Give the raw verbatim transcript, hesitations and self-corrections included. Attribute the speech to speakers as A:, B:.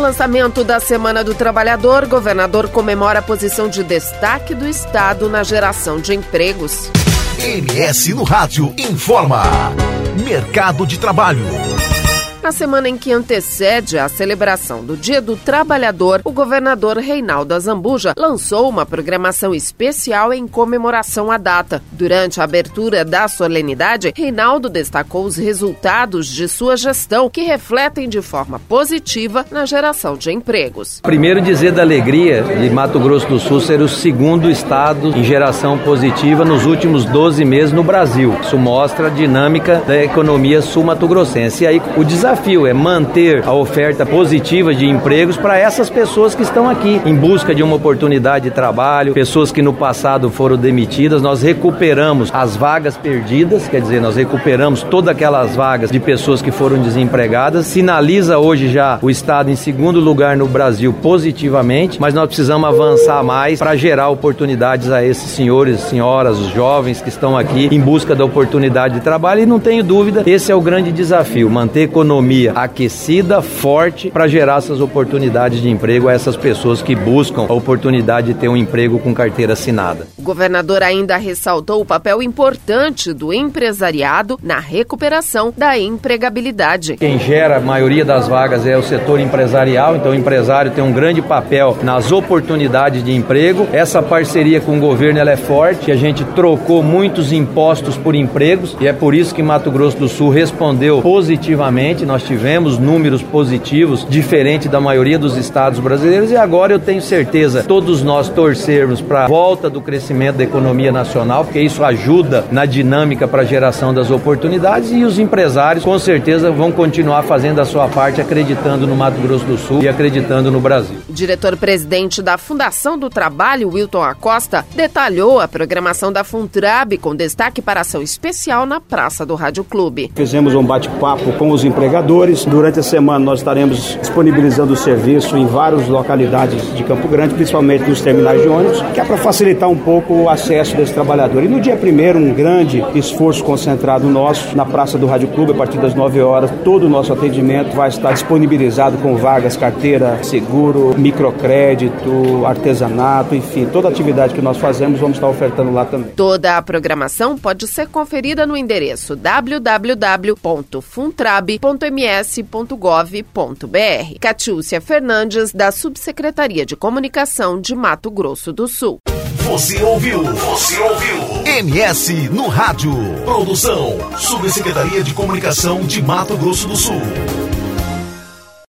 A: lançamento da Semana do Trabalhador, governador comemora a posição de destaque do Estado na geração de empregos.
B: M S no Rádio informa. Mercado de trabalho.
A: Na semana em que antecede a celebração do Dia do Trabalhador, o governador Reinaldo Azambuja lançou uma programação especial em comemoração à data. Durante a abertura da solenidade, Reinaldo destacou os resultados de sua gestão, que refletem de forma positiva na geração de empregos.
C: Primeiro, dizer da alegria de Mato Grosso do Sul ser o segundo estado em geração positiva nos últimos doze meses no Brasil. Isso mostra a dinâmica da economia sul-mato-grossense. E aí o desafio O desafio é manter a oferta positiva de empregos para essas pessoas que estão aqui em busca de uma oportunidade de trabalho, pessoas que no passado foram demitidas. Nós recuperamos as vagas perdidas, quer dizer, nós recuperamos todas aquelas vagas de pessoas que foram desempregadas. Sinaliza hoje já o Estado em segundo lugar no Brasil positivamente, mas nós precisamos avançar mais para gerar oportunidades a esses senhores, senhoras, os jovens que estão aqui em busca da oportunidade de trabalho. E não tenho dúvida, esse é o grande desafio, manter a economia aquecida, forte, para gerar essas oportunidades de emprego a essas pessoas que buscam a oportunidade de ter um emprego com carteira assinada.
A: O governador ainda ressaltou o papel importante do empresariado na recuperação da empregabilidade.
C: Quem gera a maioria das vagas é o setor empresarial, então o empresário tem um grande papel nas oportunidades de emprego. Essa parceria com o governo ela é forte, a gente trocou muitos impostos por empregos e é por isso que Mato Grosso do Sul respondeu positivamente. Nós tivemos números positivos, diferente da maioria dos estados brasileiros, e agora eu tenho certeza, todos nós torcermos para a volta do crescimento da economia nacional, porque isso ajuda na dinâmica para a geração das oportunidades, e os empresários com certeza vão continuar fazendo a sua parte, acreditando no Mato Grosso do Sul e acreditando no Brasil.
A: O diretor-presidente da Fundação do Trabalho, Wilton Acosta, detalhou a programação da Funtrab com destaque para ação especial na Praça do Rádio Clube.
D: Fizemos um bate-papo com os empregadores. Durante a semana nós estaremos disponibilizando o serviço em várias localidades de Campo Grande, principalmente nos terminais de ônibus, que é para facilitar um pouco o acesso desse trabalhador. E no dia primeiro, um grande esforço concentrado nosso na Praça do Rádio Clube, a partir das nove horas, todo o nosso atendimento vai estar disponibilizado com vagas, carteira, seguro, microcrédito, artesanato, enfim, toda a atividade que nós fazemos vamos estar ofertando lá também.
A: Toda a programação pode ser conferida no endereço w w w ponto funtrab ponto m s ponto gov ponto b r. Catiúcia Fernandes, da Subsecretaria de Comunicação de Mato Grosso do Sul.
B: Você ouviu? Você ouviu? M S no Rádio. Produção, Subsecretaria de Comunicação de Mato Grosso do Sul.